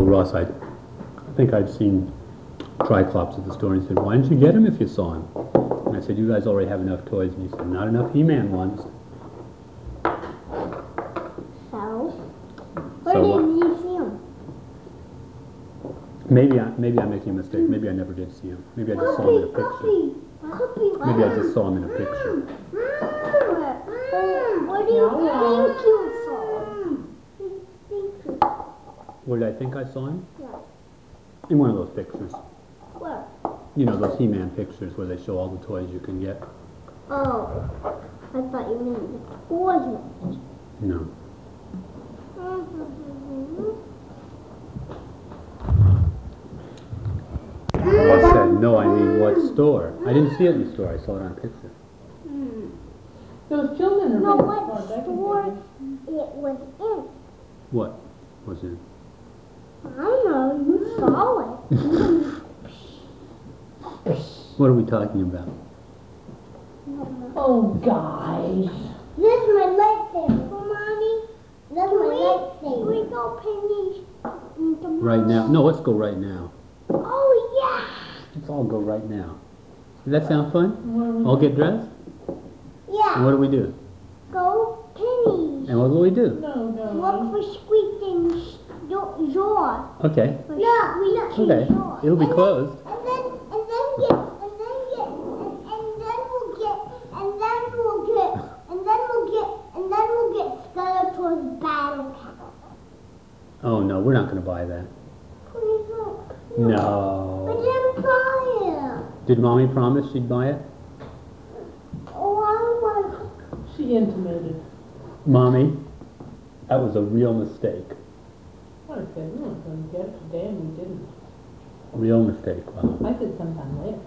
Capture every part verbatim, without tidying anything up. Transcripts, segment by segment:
Ross, I, I think I'd seen Triclops at the store, and he said, why didn't you get him if you saw him? And I said, you guys already have enough toys. And he said, not enough He-Man ones. So? Where so, did you see him? Maybe, I, maybe I'm making a mistake. Maybe I never did see him. Maybe I just saw him in a picture. Maybe I just saw him in a picture. What do you think you saw? Where did I think I saw him? Yeah. In one of those pictures. Where? You know, those He-Man pictures where they show all the toys you can get. Oh, I thought you meant the toys. No. I said, no, I mean what store? I didn't see it in the store. I saw it on a picture. Hmm. Those children are No, really what smart. I can store figure. it was in? What was it? I don't know. You saw it. What are we talking about? Oh, guys. This is my lightsaber, Mommy. That's my lightsaber. Can we go pennies tomorrow? Right now? No, let's go right now. Oh, yeah. Let's all go right now. Does that sound fun? What All get dressed? Yeah. And what do we do? Go pennies. And what do we do? No, no. Look for Squeak and Zor. Okay. No, no. Okay. It'll be closed. And then, and then get, and then get, and, and then we'll get, and then we'll get, and then we'll get, and then we'll get Skeletor's battle cap. Oh no, we're not going to buy that. Please don't. I No. didn't buy it. Did Mommy promise she'd buy it? Oh, I want. She intimated. Mommy, that was a real mistake. I said, we weren't going to get it today, and we didn't. Real mistake, wow. I said sometime later.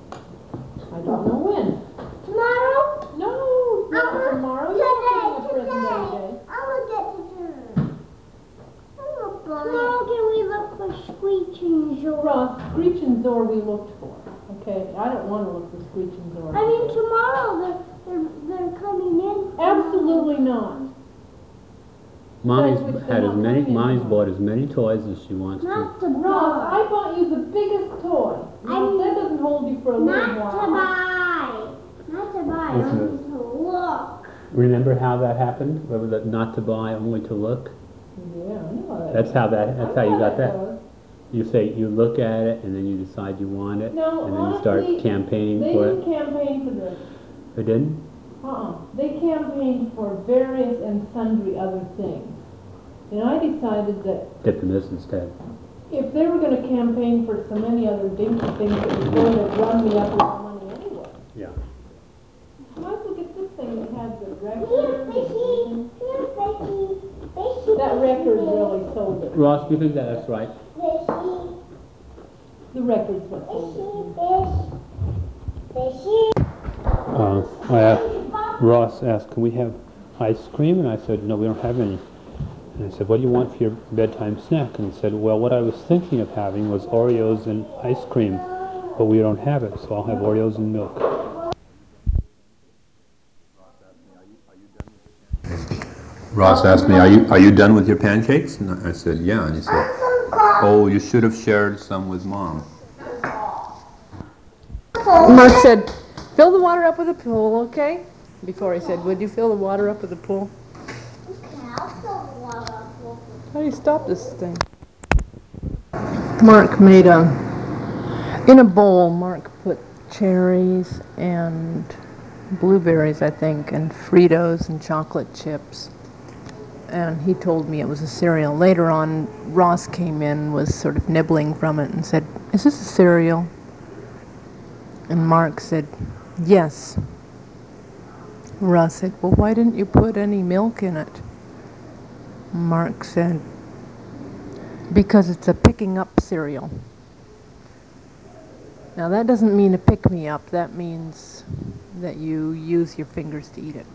I don't know when. Tomorrow? No, not Uh-huh. tomorrow. Today, You're not getting a present every today. day. I will get to today. Tomorrow can we look for Screech and Zor? Ross, Screech and Zor we looked for. Okay, I don't want to look for Screech and Zor. I mean tomorrow they're, they're, they're coming in. Absolutely not. Mommy's Which had they're as not many. coming in Mommy's tomorrow. bought as many toys as she wants to. Not to Ross, I buy. bought you the biggest toy. Now, I'm- that doesn't hold you for a little Not while. to buy. Not to buy. Listen. Only to look. Remember how that happened? What was it? Not to buy, only to look. Yeah, I know how that That's how that. I That's how know you got how that. goes. You say you look at it and then you decide you want it, No, and then you start honestly, campaigning They for didn't it. campaign for this. They didn't. Uh-uh. They campaigned for various and sundry other things. And I decided that Get them this instead. if they were going to campaign for so many other dinky things, it was going to run me up with money anyway. Yeah. Might as well get this thing that has the Here, record. fishy. Here, fishy. Fishy. That record really sold it. Ross, do you think that that's right? Fishy. The record's what sold Fishy. Fishy. Uh, I asked, Ross asked, can we have ice cream? And I said, no, we don't have any. And I said, what do you want for your bedtime snack? And he said, well, what I was thinking of having was Oreos and ice cream, but we don't have it, so I'll have Oreos and milk. Ross asked me, are you, are you done with your pancakes? And I said, yeah. And he said, oh, you should have shared some with Mom. Mark said, fill the water up with a pool, okay? Before he said, would you fill the water up with a pool? How do you stop this thing? Mark made a, in a bowl, Mark put cherries and blueberries, I think, and Fritos and chocolate chips. And he told me it was a cereal. Later on, Ross came in, was sort of nibbling from it and said, is this a cereal? And Mark said, yes. Ross said, well, why didn't you put any milk in it? Mark said, because it's a picking up cereal. Now that doesn't mean a pick-me-up, that means that you use your fingers to eat it.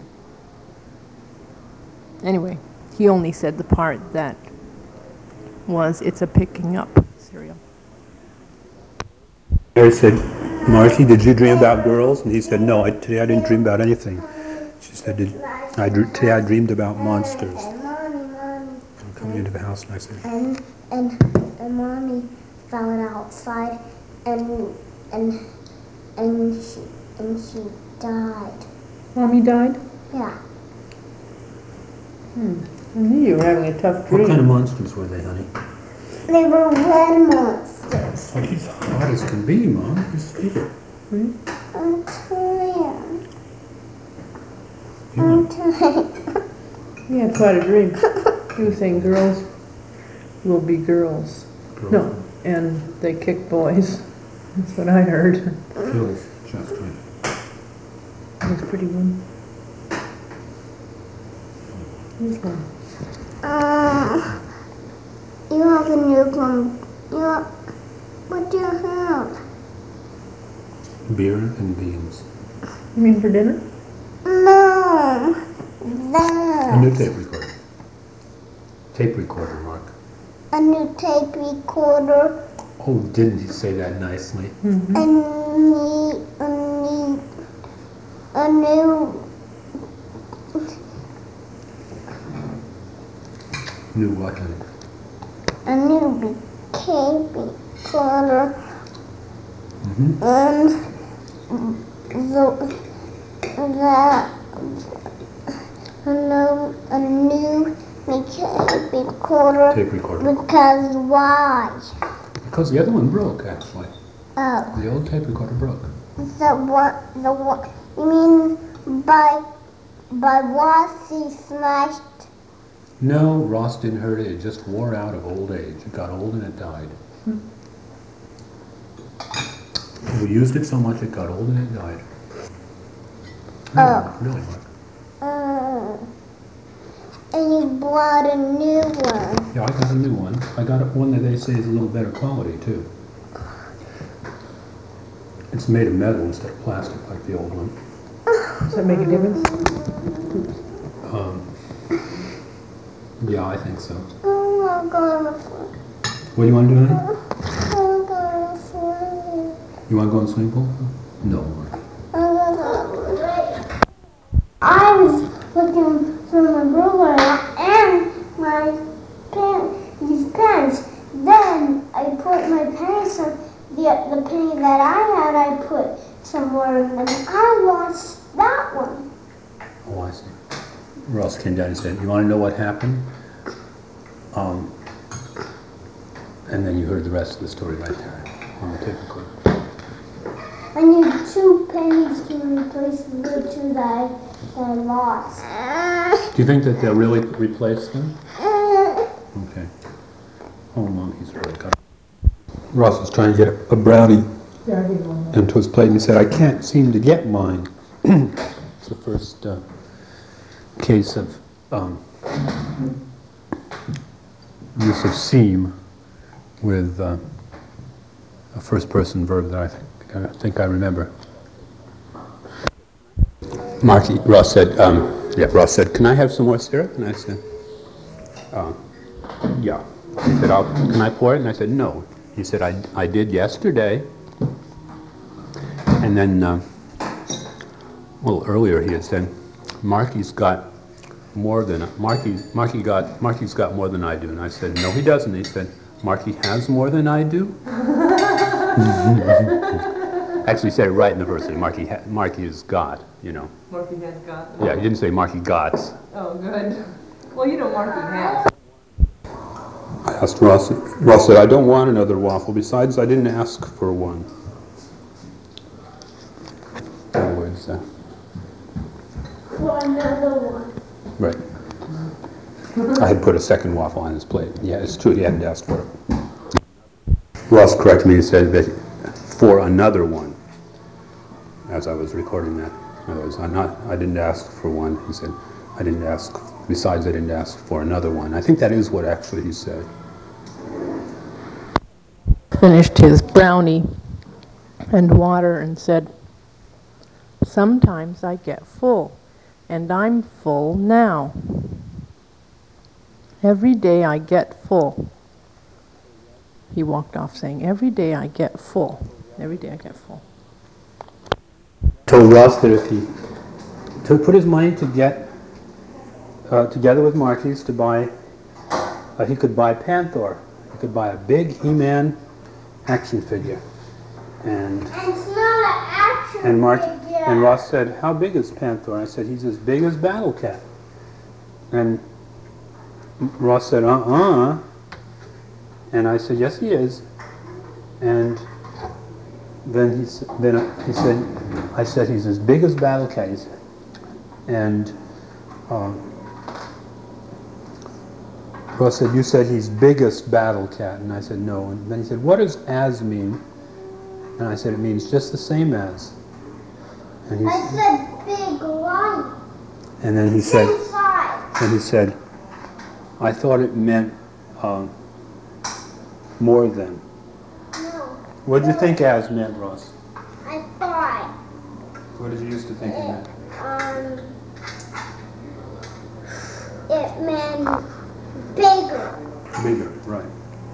Anyway, he only said the part that was, it's a picking up cereal. I said, Marcy, did you dream about girls? And he said, no, I, today I didn't dream about anything. She said, did, I, today I dreamed about monsters. I'm coming into the house and I said, and and and mommy found it outside, and and and she and she died. Mommy died? Yeah. Hmm. I knew you were having a tough dream. what kind of monsters were they, honey? They were red monsters. Oh, he's hot as can be, Mom. Just eat it. I'm tired. Yeah. I'm tired. He had quite a dream. He was saying girls will be girls. Girls. No, and they kick boys. That's what I heard. Feels just right. It was a pretty one. Here's one. Uh, you have a new one. You have, what do you have? Beer and beans. You mean for dinner? No. A That. new tape recorder. Tape recorder, Mark. A new tape recorder. Oh, didn't he say that nicely? Mm-hmm. A new, a new, a new, New what, honey? a new tape recorder. Mm-hmm. And the, that, a new, a new tape recorder. Tape recorder. Because why? Because the other one broke, actually. Oh. The old tape recorder broke. The one, the one, you mean by, by what he smashed? No, Ross didn't hurt it. It just wore out of old age. It got old and it died. Hmm. We used it so much it got old and it died. Oh. Really, Mark? Uh, and you bought a new one. Yeah, I got a new one. I got one that they say is a little better quality, too. It's made of metal instead of plastic like the old one. Does that make a difference? Um, yeah, I think so. Oh, I'm gonna What do you want to do, honey? I'm gonna swim. You want to go in the swimming pool? No, Mark. I'm gonna I was looking for my brother and my pen, these pens. Then I put my pens on the the penny that I had. I put somewhere, and I lost that one. Oh, I see. Ross came down and said, you want to know what happened? Um, and then you heard the rest of the story right there on the tape recorder. I need two pennies to replace the two that I, that I lost. Do you think that they'll really replace them? Okay. Oh, monkey's really got. Ross was trying to get a brownie Yeah, I did one. into his plate and he said, I can't seem to get mine. It's the first uh, case of um, use of seem with uh, a first person verb that I think I think I remember. Marky, Ross said, um, yeah, Ross said, can I have some more syrup? And I said, uh, yeah. He said, I'll, can I pour it? And I said, no. He said, I, I did yesterday. And then, uh, a little earlier, he had said, Marky's got more than, Marky, Marky got, Marky's got more than I do. And I said, no, he doesn't. He said, Marky has more than I do? Actually, he said it right in the verse. Marky, ha Marky is God, you know. Marky has got. Yeah, he didn't say Marky gots. Oh, good. Well, you know Marky has. I asked Ross. Ross said, I don't want another waffle. Besides, I didn't ask for one. In other words, uh, For another one. right. I had put a second waffle on his plate. Yeah, it's true. He hadn't asked for it. Ross corrected me and said that for another one, as I was recording that. In other words, I'm not, I didn't ask for one. He said, I didn't ask, besides I didn't ask for another one. I think that is what actually he said. Finished his brownie and water and said, sometimes I get full, and I'm full now. Every day I get full. He walked off saying, every day I get full. Every day I get full. Told Ross that if he to put his money to get uh, together with Marky's to buy uh, he could buy Panther. He could buy a big He-Man action figure. And And it's not an action and Mark figure. and Ross said, "How big is Panther?" I said, "He's as big as Battle Cat." And Ross said, "Uh-uh." And I said, "Yes, he is." And then he s- then he said, "I said he's as big as Battle Cat." He said, and um, Ross said, "You said he's biggest Battle Cat," and I said, "No." And then he said, "What does as mean?" And I said, "It means just the same as." And he I s- said big lion. and then he said, Inside. and he said, "I thought it meant um, more than." No. What did you think as meant, Ross? I thought What did you used to think it meant? um it meant bigger. Bigger, right.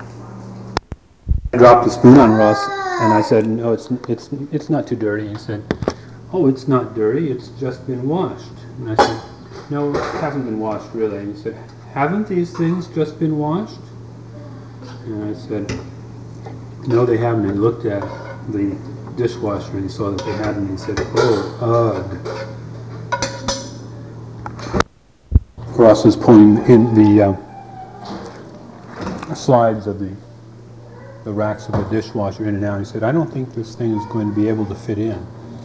I dropped the spoon on Ross, and I said, "No, it's it's it's not too dirty." He said, "Oh, it's not dirty. It's just been washed." And I said, "No, it hasn't been washed really." And he said, "Haven't these things just been washed?" And I said, "No, they haven't." And he looked at the dishwasher and he saw that they hadn't. And he said, "Oh, ugh." Ross was pulling in the uh, slides of the the racks of the dishwasher in and out. He said, "I don't think this thing is going to be able to fit in."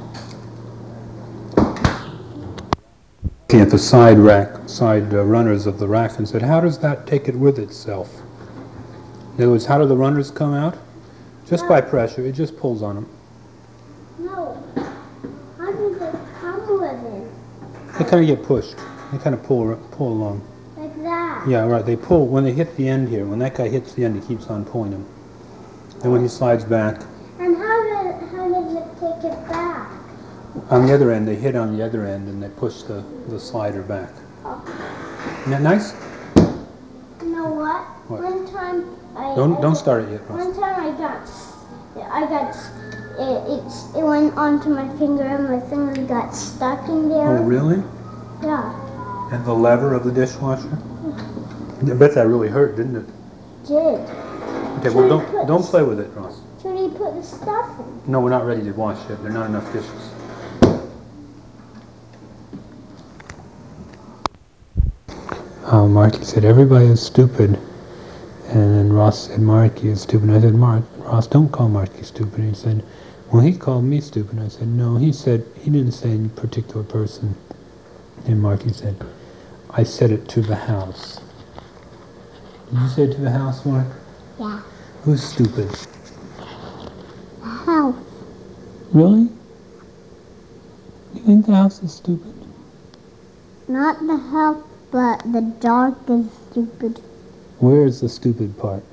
Looking at the side rack, side uh, runners of the rack, and said, "How does that take it with itself?" In other words, how do the runners come out? Just by pressure. It just pulls on them. No. How does it come with it? They kind of get pushed. They kind of pull pull along. Like that. Yeah, right. They pull when they hit the end here. When that guy hits the end, he keeps on pulling them. Then when he slides back, And how does how does it take it back? on the other end, they hit on the other end and they push the, the slider back. Isn't that nice? You know what? What? One time I Don't I don't got- start it yet, Ross. One time I got s- I got s- it, it's it went onto my finger and my finger got stuck in there. Oh, really? Yeah. And the lever of the dishwasher? I bet that really hurt, didn't it? Did. Okay, well, don't don't play with it, Ross. Should he put the stuff in? No, we're not ready to wash yet. There are not enough dishes. Uh, Marky said, "Everybody is stupid." And then Ross said, "Marky is stupid." And I said, Mark, Ross, don't call Marky stupid. And he said, "Well, he called me stupid." And I said, "No, he said, he didn't say any particular person." And Marky said, "I said it to the house." Did you say it to the house, Mark? Yeah. Who's stupid? How? Really? You think the house is stupid? Not the house, but the dog is stupid. Where is the stupid part?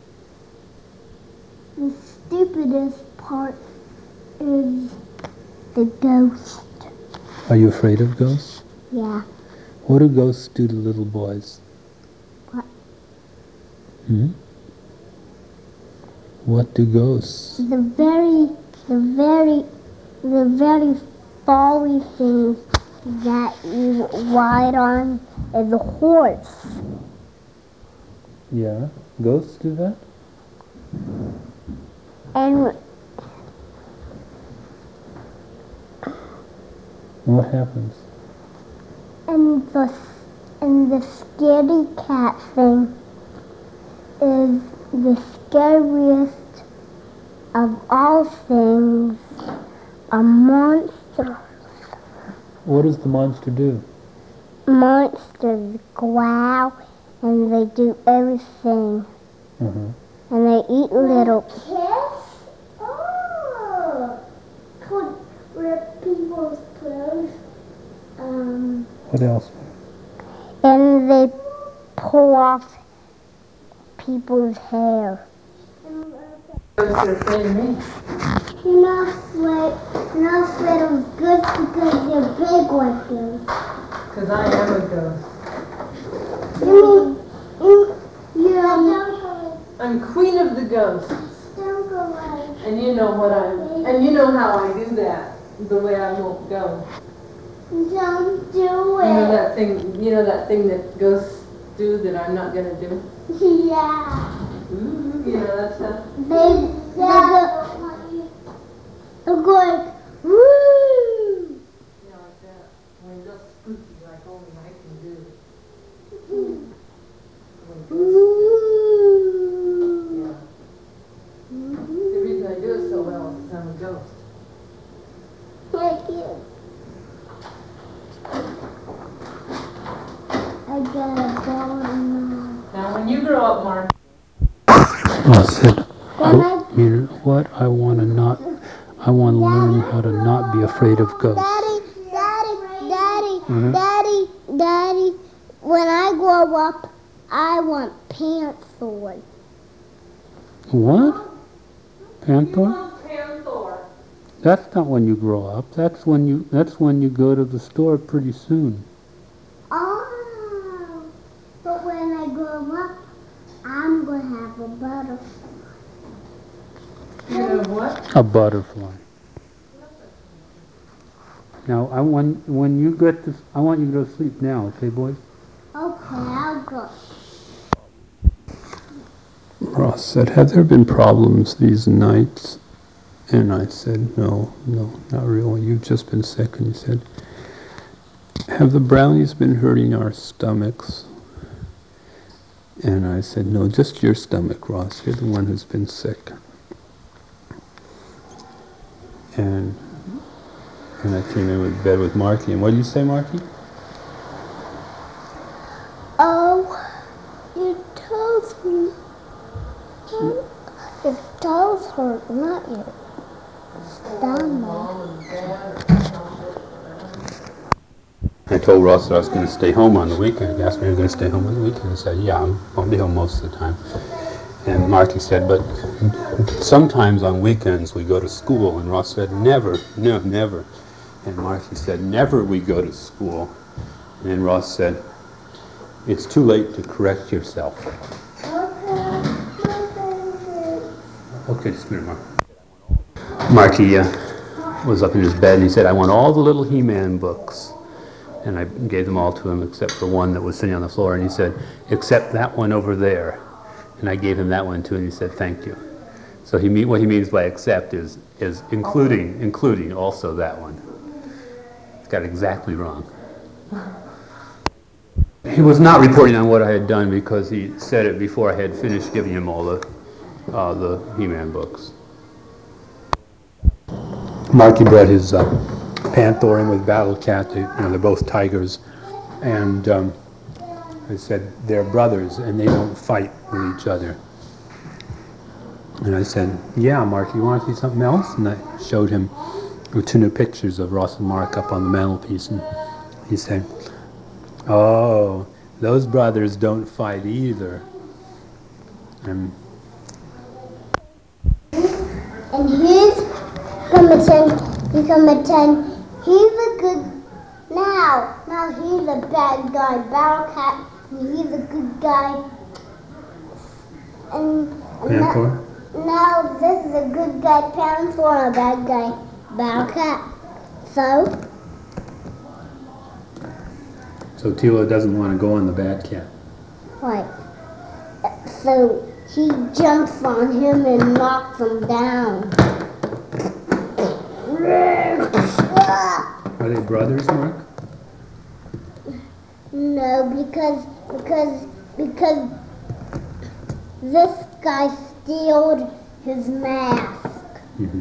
The stupidest part is the ghost. Are you afraid of ghosts? Yeah. What do ghosts do to little boys? What? Hmm? What do ghosts? The very, the very, the very folly thing that you ride on is a horse. Yeah, ghosts do that? And What happens? and the and the scaredy cat thing is the scariest of all things. A monster. What does the monster do? Monsters growl and they do everything. Uh-huh. And they eat little kids. Oh, could rip people's clothes. Um, What else? and they pull off people's hair. You're afraid of me. You're not afraid. You're not afraid of ghosts because you're big like them. Because I am a ghost. You mean you? You're. I'm queen of the ghosts. Don't go away. And you know what I'm, and you know how I do that, the way I won't go. Don't do You know it. that thing, you know that thing that ghosts do that I'm not gonna do? Yeah. Ooh, yeah, that's a... They, they go, they're going, woo! Yeah, like that. When you're spooky, like only I can do. When you're Woo! yeah. The reason I do it so well is because I'm a ghost. Thank you. I gotta go now. Now, when you grow up, Mark, I said, Then I, I you know what? I want to not, I want to learn how to not be afraid of ghosts. Daddy, Daddy, Daddy, Mhm. Daddy, Daddy, when I grow up, I want Panther. What? Panther? Panther. That's not when you grow up. That's when you, that's when you go to the store pretty soon. Oh, but when I grow up, I'm going to have a butterfly. You know what? A butterfly. Now, I want, when you get to, I want you to go to sleep now, okay, boys? Okay, I'll go. Ross said, have there been problems these nights? And I said, no, no, not really. You've just been sick. And he said, have the brownies been hurting our stomachs? And I said, no, just your stomach, Ross. You're the one who's been sick. And and I came in with bed with Marky. And what do you say, Marky? Oh, your toes hurt. Your toes hurt, not your stomach. I told Ross that I was going to stay home on the weekend. He asked me if I was going to stay home on the weekend. I said, yeah, I'm, I'll be home most of the time. And Marky said, but sometimes on weekends we go to school. And Ross said, never, no, never. And Marky said, never we go to school. And then Ross said, it's too late to correct yourself. Okay, just a minute, Mark. Marky uh, was up in his bed and he said, I want all the little He-Man books. And I gave them all to him except for one that was sitting on the floor. And he said, except that one over there. And I gave him that one too, and he said, thank you. So he mean, what he means by accept is, is including, including also that one. He got it exactly wrong. He was not reporting on what I had done because he said it before I had finished giving him all the, uh, the He-Man books. Marky brought his uh, Panther in with Battle Cat. They, you know, they're both tigers. And um, I said, they're brothers and they don't fight with each other. And I said, yeah, Mark, you want to see something else? And I showed him two new pictures of Ross and Mark up on the mantelpiece. And he said, oh, those brothers don't fight either. And, And he's gonna pretend, he's gonna pretend he's a good, now, now he's a bad guy, Battle Cat, and he's a good guy. And, and Panther? now, now this is a good guy, Panther, and a bad guy, Battle Cat. So, So Tila doesn't want to go on the bad cat. right, so he jumps on him and knocks him down. Are they brothers, Mark? No, because because because this guy stealed his mask. Mm-hmm.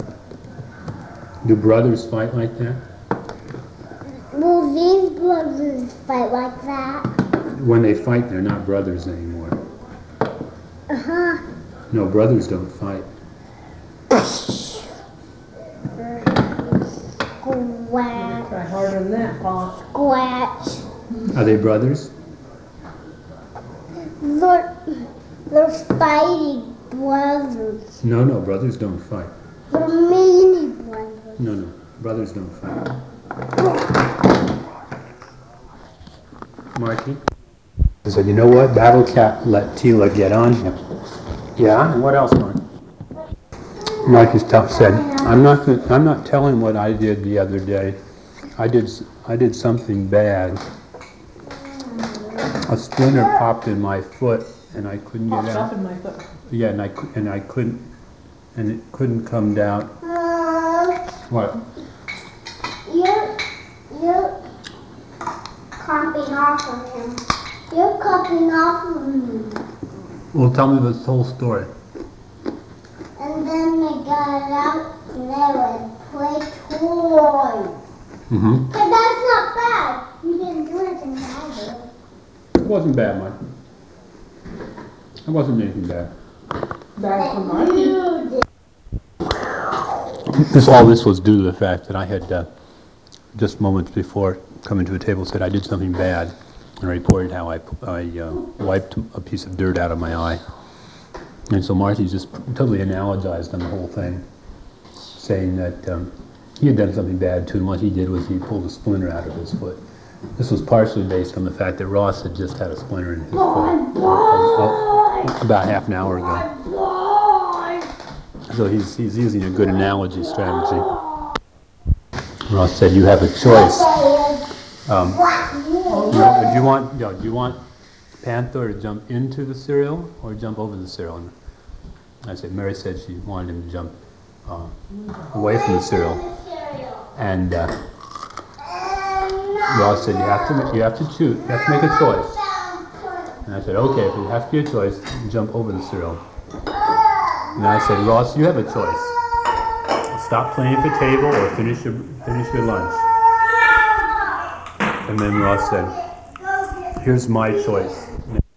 Do brothers fight like that? Will these brothers fight like that? When they fight, they're not brothers anymore. Uh huh. No, brothers don't fight. Squash, Try harder than that, Paul. squash. Are they brothers? They're they're fighting brothers. No, no, brothers don't fight. They're mini brothers. No, no, brothers don't fight. Marky? He said, you know what? Battle Cat let Tila get on him. Yeah, and what else, Mark? Marky Stuff said, I'm not gonna, I'm not telling what I did the other day. I did I did something bad. a splinter popped in my foot and I couldn't get Popped out. up in my foot. Yeah, and I, cou- and I couldn't, and it couldn't come down. Mom, What? you're, you're copying off of him. You're copying off of me. Well, tell me this whole story. And then they got out and they would play toys. Mm-hmm. But that's not bad. You didn't do anything bad. It wasn't bad, Mike. It wasn't anything bad. Bad for But Marty. you did. This, all this was due to the fact that I had, uh, just moments before coming to a table, said I did something bad, and I reported how I, I uh, wiped a piece of dirt out of my eye. And so Marty just totally analogized on the whole thing, saying that um, he had done something bad too, and what he did was he pulled a splinter out of his foot. This was partially based on the fact that Ross had just had a splinter in his foot uh, about half an hour ago. So he's, he's using a good analogy strategy. Ross said, you have a choice. Um, you know, do you want, you know, do you want Panther to jump into the cereal or jump over the cereal? And I said, Mary said she wanted him to jump uh, away from the cereal. And uh, Ross said, you have to, ma- you have to choose, you have to make a choice. And I said, okay, if you have to be a choice, jump over the cereal. And I said, Ross, you have a choice. Stop playing at the table or finish your, finish your lunch. And then Ross said, here's my choice.